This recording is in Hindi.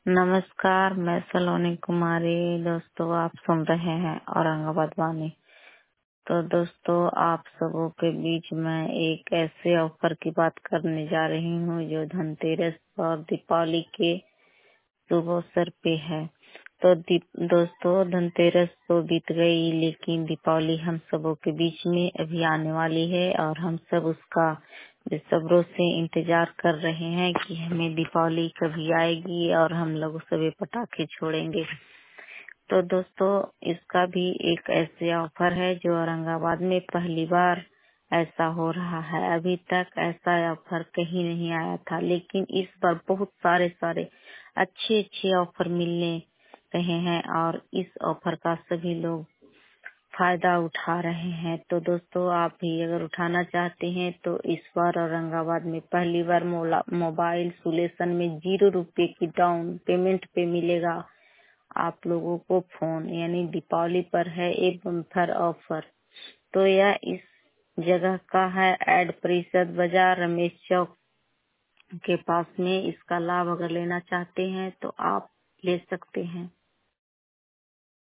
नमस्कार, मैं सलोनी कुमारी। दोस्तों, आप सुन रहे हैं औरंगाबाद वाणी। तो दोस्तों, आप सबों के बीच में एक ऐसे ऑफर की बात करने जा रही हूँ जो धनतेरस और दीपावली के शुभ अवसर पे है। तो दोस्तों, धनतेरस तो बीत गई, लेकिन दीपावली हम सबों के बीच में अभी आने वाली है और हम सब उसका बेसब्रों से इंतजार कर रहे हैं कि हमें दीपावली कभी आएगी और हम लोग सभी पटाखे छोड़ेंगे। तो दोस्तों, इसका भी एक ऐसे ऑफर है जो औरंगाबाद में पहली बार ऐसा हो रहा है। अभी तक ऐसा ऑफर कहीं नहीं आया था, लेकिन इस बार बहुत सारे अच्छे अच्छे ऑफर मिलने रहे हैं और इस ऑफर का सभी लोग फायदा उठा रहे हैं। तो दोस्तों, आप भी अगर उठाना चाहते हैं तो इस बार औरंगाबाद में पहली बार मोबाइल सोल्यूशन में 0 रुपए की डाउन पेमेंट पे मिलेगा आप लोगों को फोन। यानी दीपावली पर है एक बम्पर ऑफर। तो यह इस जगह का है एड परिषद बाजार रमेश चौक के पास में। इसका लाभ अगर लेना चाहते हैं तो आप ले सकते हैं।